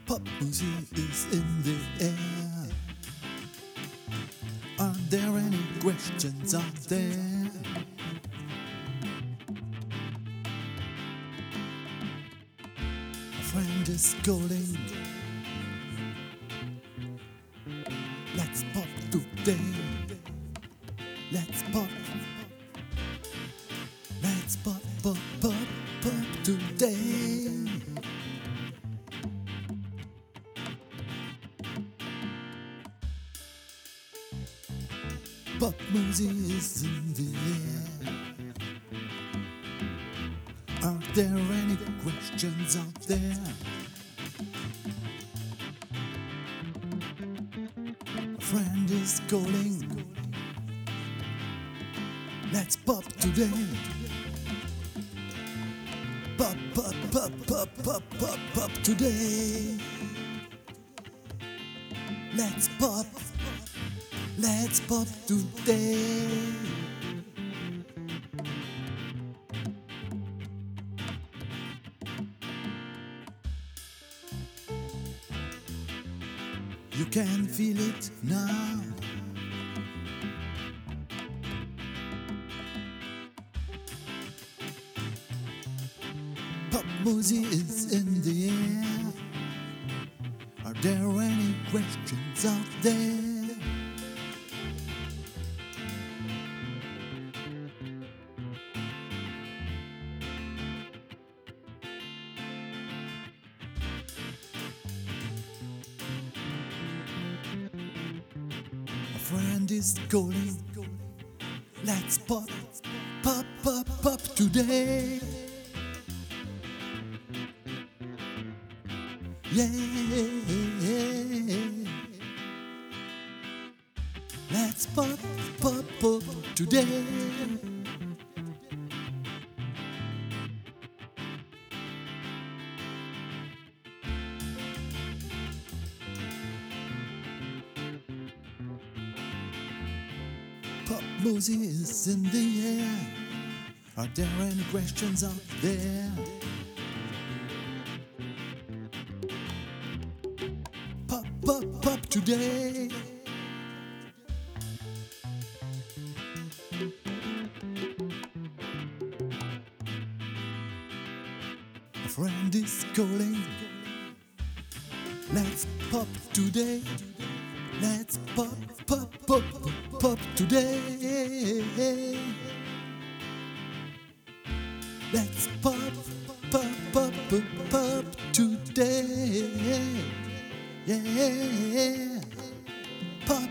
Pop music is in the air. Are there any questions out there? A friend is calling. Let's pop today. Let's pop. Let's pop, pop, pop, pop today. Pop music is in the air. Are there any questions out there? A friend is calling. Let's pop today. Pop, pop, pop, pop, pop, pop, pop today. Let's pop. Let's pop today. You can feel it now. Pop music is in the air. Are there any questions out there? A friend is calling. Let's pop, pop, pop, pop today. Yeah, let's pop, pop, pop today. Pop music is in the air. Are there any questions out there? Pop, pop, pop today. A friend is calling. Let's pop today. Let's pop, pop, pop, pop today. Let's pop, pop, pop, pop today. Yeah, pop,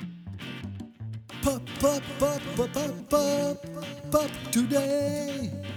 pop, pop, pop, pop, pop, pop today.